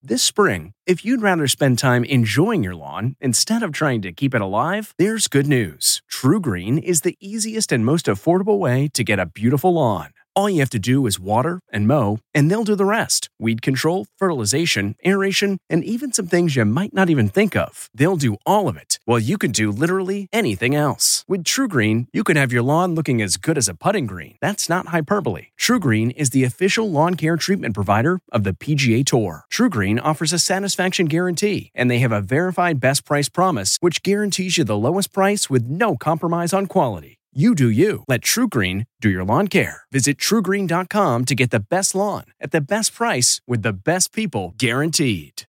This spring, if you'd rather spend time enjoying your lawn instead of trying to keep it alive, there's good news. TruGreen is the easiest and most affordable way to get a beautiful lawn. All you have to do is water and mow, and they'll do the rest. Weed control, fertilization, aeration, and even some things you might not even think of. They'll do all of it, while you can do literally anything else. With TruGreen, you can have your lawn looking as good as a putting green. That's not hyperbole. TruGreen is the official lawn care treatment provider of the PGA Tour. TruGreen offers a satisfaction guarantee, and they have a verified best price promise, which guarantees you the lowest price with no compromise on quality. You do you. Let TruGreen do your lawn care. Visit TruGreen.com to get the best lawn at the best price with the best people guaranteed.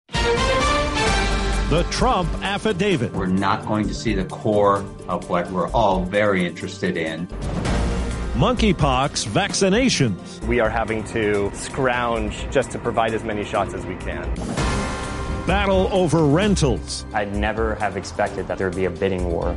The Trump affidavit. We're not going to see the core of what we're all very interested in. Monkeypox vaccinations. We are having to scrounge just to provide as many shots as we can. Battle over rentals. I'd never have expected that there would be a bidding war.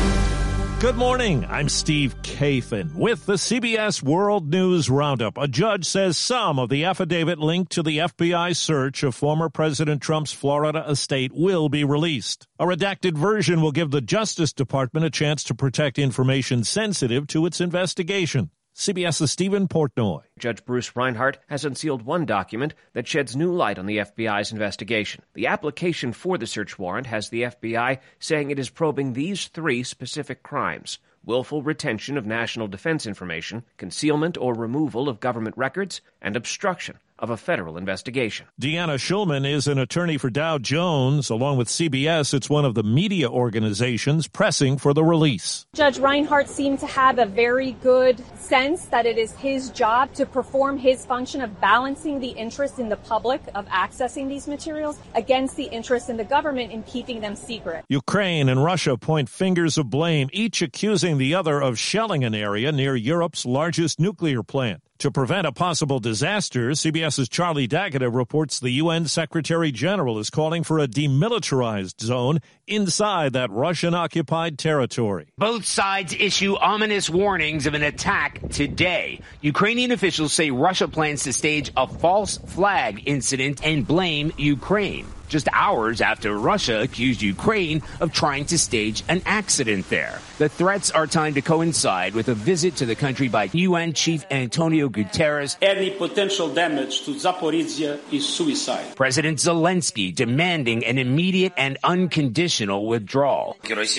Good morning. I'm Steve Kathan with the CBS World News Roundup. A judge says some of the affidavit linked to the FBI search of former President Trump's Florida estate will be released. A redacted version will give the Justice Department a chance to protect information sensitive to its investigation. CBS's Stephen Portnoy. Judge Bruce Reinhart has unsealed one document that sheds new light on the FBI's investigation. The application for the search warrant has the FBI saying it is probing these three specific crimes: willful retention of national defense information, concealment or removal of government records, and obstruction of a federal investigation. Deanna Schulman is an attorney for Dow Jones. Along with CBS, it's one of the media organizations pressing for the release. Judge Reinhart seemed to have a very good sense that it is his job to perform his function of balancing the interest in the public of accessing these materials against the interest in the government in keeping them secret. Ukraine and Russia point fingers of blame, each accusing the other of shelling an area near Europe's largest nuclear plant. To prevent a possible disaster, CBS's Charlie D'Agata reports the UN Secretary General is calling for a demilitarized zone inside that Russian-occupied territory. Both sides issue ominous warnings of an attack today. Ukrainian officials say Russia plans to stage a false flag incident and blame Ukraine, just hours after Russia accused Ukraine of trying to stage an accident there. The threats are timed to coincide with a visit to the country by UN Chief Antonio Guterres. Any potential damage to Zaporizhia is suicide. President Zelensky demanding an immediate and unconditional withdrawal.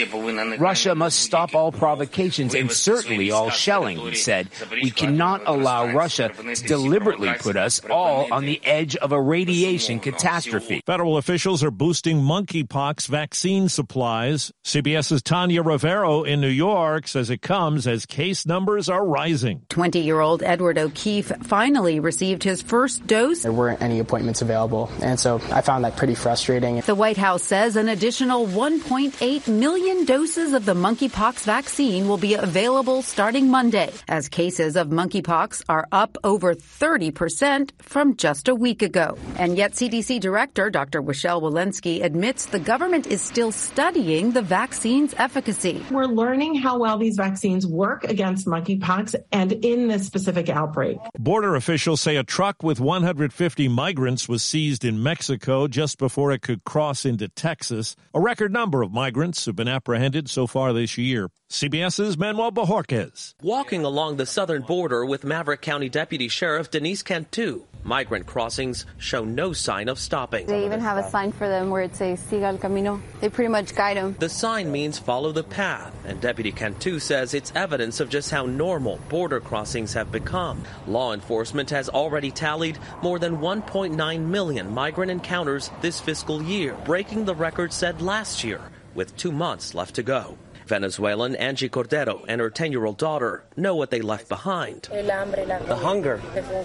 Russia must stop all provocations and certainly all shelling, he said. We cannot allow Russia to deliberately put us all on the edge of a radiation catastrophe. Federal officials are boosting monkeypox vaccine supplies. CBS's Tanya Rivero in New York says it comes as case numbers are rising. 20-year-old Edward O'Keefe finally received his first dose. There weren't any appointments available, and so I found that pretty frustrating. The White House says an additional 1.8 million doses of the monkeypox vaccine will be available starting Monday, as cases of monkeypox are up over 30% from just a week ago. And yet CDC Director Dr. Rochelle Walensky admits the government is still studying the vaccine's efficacy. We're learning how well these vaccines work against monkeypox and in this specific outbreak. Border officials say a truck with 150 migrants was seized in Mexico just before it could cross into Texas. A record number of migrants have been apprehended so far this year. CBS's Manuel Bojorquez. Walking along the southern border with Maverick County Deputy Sheriff Denise Cantu, migrant crossings show no sign of stopping. They even have a sign for them where it says, Siga el camino. They pretty much guide them. The sign means follow the path, and Deputy Cantu says it's evidence of just how normal border crossings have become. Law enforcement has already tallied more than 1.9 million migrant encounters this fiscal year, breaking the record set last year, with 2 months left to go. Venezuelan Angie Cordero and her 10-year-old daughter know what they left behind. The hunger.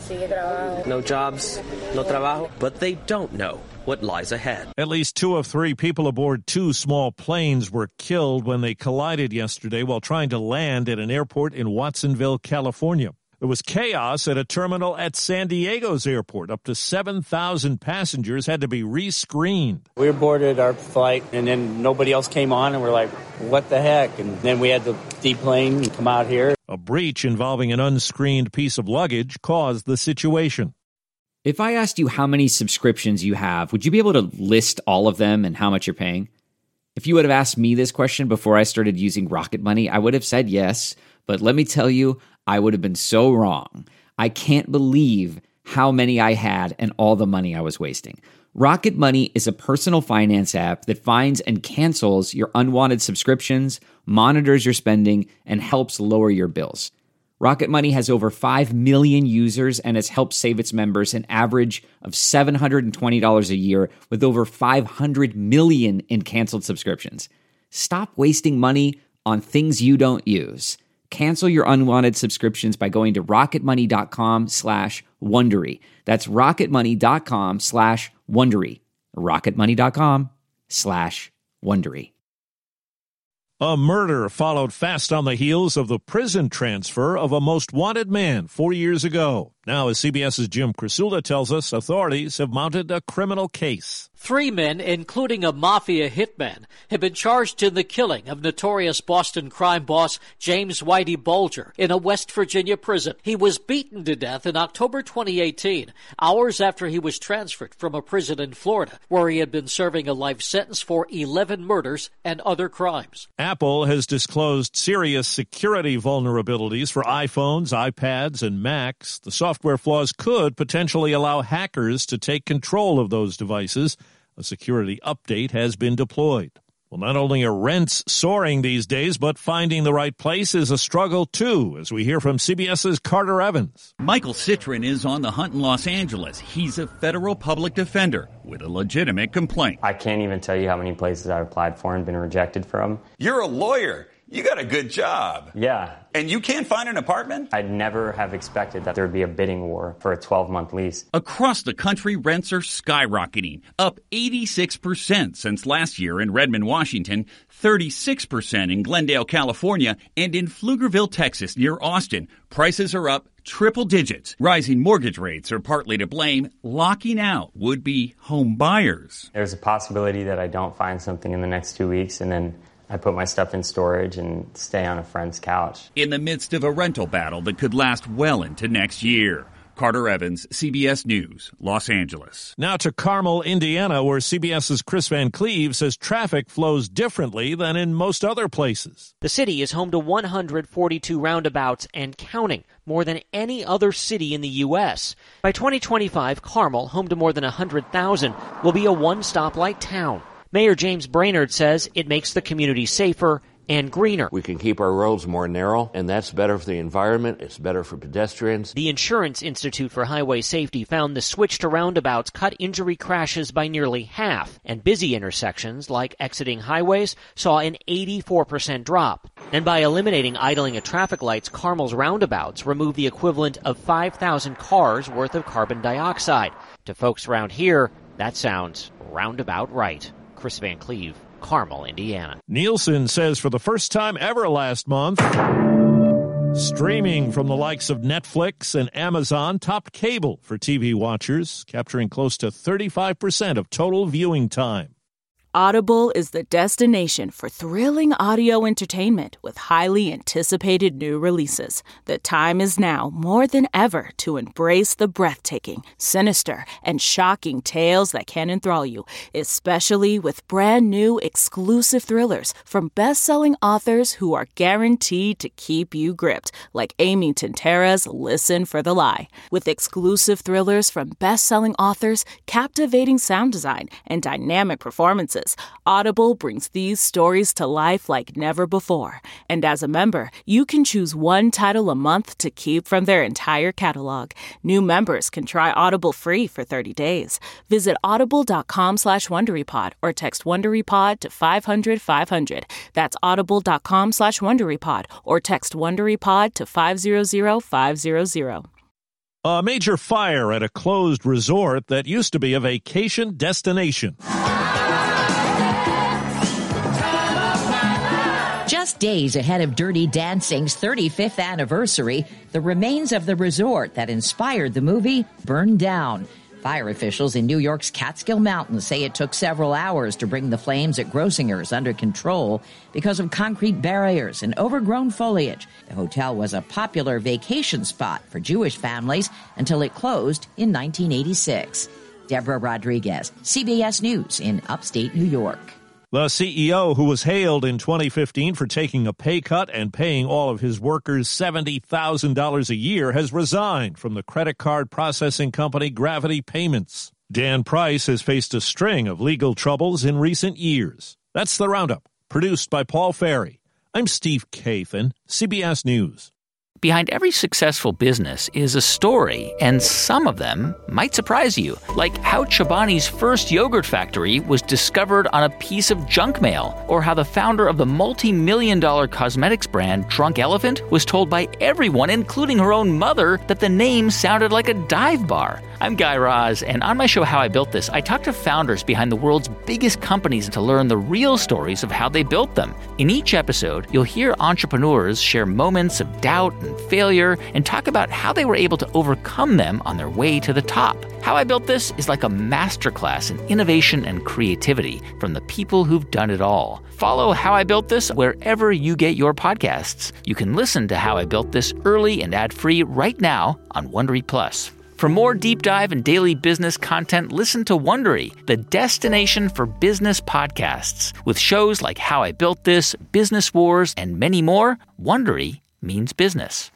No jobs, no trabajo. But they don't know what lies ahead. At least 2 of 3 people aboard 2 small planes were killed when they collided yesterday while trying to land at an airport in Watsonville, California. There was chaos at a terminal at San Diego's airport. Up to 7,000 passengers had to be re-screened. We boarded our flight, and then nobody else came on, and we're like, what the heck? And then we had to deplane and come out here. A breach involving an unscreened piece of luggage caused the situation. If I asked you how many subscriptions you have, would you be able to list all of them and how much you're paying? If you would have asked me this question before I started using Rocket Money, I would have said yes, but let me tell you, I would have been so wrong. I can't believe how many I had and all the money I was wasting. Rocket Money is a personal finance app that finds and cancels your unwanted subscriptions, monitors your spending, and helps lower your bills. Rocket Money has over 5 million users and has helped save its members an average of $720 a year with over 500 million in canceled subscriptions. Stop wasting money on things you don't use. Cancel your unwanted subscriptions by going to rocketmoney.com/Wondery. That's rocketmoney.com/Wondery. rocketmoney.com/Wondery. A murder followed fast on the heels of the prison transfer of a most wanted man 4 years ago. Now, as CBS's Jim Krasula tells us, authorities have mounted a criminal case. 3 men, including a mafia hitman, have been charged in the killing of notorious Boston crime boss James Whitey Bulger in a West Virginia prison. He was beaten to death in October 2018, hours after he was transferred from a prison in Florida, where he had been serving a life sentence for 11 murders and other crimes. Apple has disclosed serious security vulnerabilities for iPhones, iPads, and Macs. The software flaws could potentially allow hackers to take control of those devices. A security update has been deployed. Well, not only are rents soaring these days, but finding the right place is a struggle, too, as we hear from CBS's Carter Evans. Michael Citrin is on the hunt in Los Angeles. He's a federal public defender with a legitimate complaint. I can't even tell you how many places I've applied for and been rejected from. You're a lawyer. You got a good job. Yeah. And you can't find an apartment? I'd never have expected that there would be a bidding war for a 12-month lease. Across the country, rents are skyrocketing, up 86% since last year in Redmond, Washington, 36% in Glendale, California, and in Pflugerville, Texas, near Austin. Prices are up triple digits. Rising mortgage rates are partly to blame, locking out would-be home buyers. There's a possibility that I don't find something in the next 2 weeks, and then I put my stuff in storage and stay on a friend's couch. In the midst of a rental battle that could last well into next year. Carter Evans, CBS News, Los Angeles. Now to Carmel, Indiana, where CBS's Chris Van Cleve says traffic flows differently than in most other places. The city is home to 142 roundabouts and counting, more than any other city in the U.S. By 2025, Carmel, home to more than 100,000, will be a one-stoplight town. Mayor James Brainerd says it makes the community safer and greener. We can keep our roads more narrow, and that's better for the environment. It's better for pedestrians. The Insurance Institute for Highway Safety found the switch to roundabouts cut injury crashes by nearly half, and busy intersections like exiting highways saw an 84% drop. And by eliminating idling at traffic lights, Carmel's roundabouts remove the equivalent of 5,000 cars worth of carbon dioxide. To folks around here, that sounds roundabout right. Chris Van Cleve, Carmel, Indiana. Nielsen says for the first time ever last month, streaming from the likes of Netflix and Amazon topped cable for TV watchers, capturing close to 35% of total viewing time. Audible is the destination for thrilling audio entertainment with highly anticipated new releases. The time is now more than ever to embrace the breathtaking, sinister, and shocking tales that can enthrall you, especially with brand new exclusive thrillers from best-selling authors who are guaranteed to keep you gripped, like Amy Tintera's Listen for the Lie. With exclusive thrillers from best-selling authors, captivating sound design, and dynamic performances, Audible brings these stories to life like never before. And as a member, you can choose one title a month to keep from their entire catalog. New members can try Audible free for 30 days. Visit audible.com/WonderyPod or text WonderyPod to 500-500. That's audible.com/WonderyPod or text WonderyPod to 500-500. A major fire at a closed resort that used to be a vacation destination. Just days ahead of Dirty Dancing's 35th anniversary, the remains of the resort that inspired the movie burned down. Fire officials in New York's Catskill Mountains say it took several hours to bring the flames at Grossinger's under control because of concrete barriers and overgrown foliage. The hotel was a popular vacation spot for Jewish families until it closed in 1986. Deborah Rodriguez, CBS News in upstate New York. The CEO, who was hailed in 2015 for taking a pay cut and paying all of his workers $70,000 a year, has resigned from the credit card processing company Gravity Payments. Dan Price has faced a string of legal troubles in recent years. That's the Roundup, produced by Paul Ferry. I'm Steve Kathan, CBS News. Behind every successful business is a story, and some of them might surprise you. Like how Chobani's first yogurt factory was discovered on a piece of junk mail, or how the founder of the multi-million-dollar cosmetics brand Drunk Elephant was told by everyone, including her own mother, that the name sounded like a dive bar. I'm Guy Raz, and on my show How I Built This, I talk to founders behind the world's biggest companies to learn the real stories of how they built them. In each episode, you'll hear entrepreneurs share moments of doubt and failure and talk about how they were able to overcome them on their way to the top. How I Built This is like a masterclass in innovation and creativity from the people who've done it all. Follow How I Built This wherever you get your podcasts. You can listen to How I Built This early and ad-free right now on Wondery Plus. For more deep dive and daily business content, listen to Wondery, the destination for business podcasts. With shows like How I Built This, Business Wars, and many more, Wondery means business.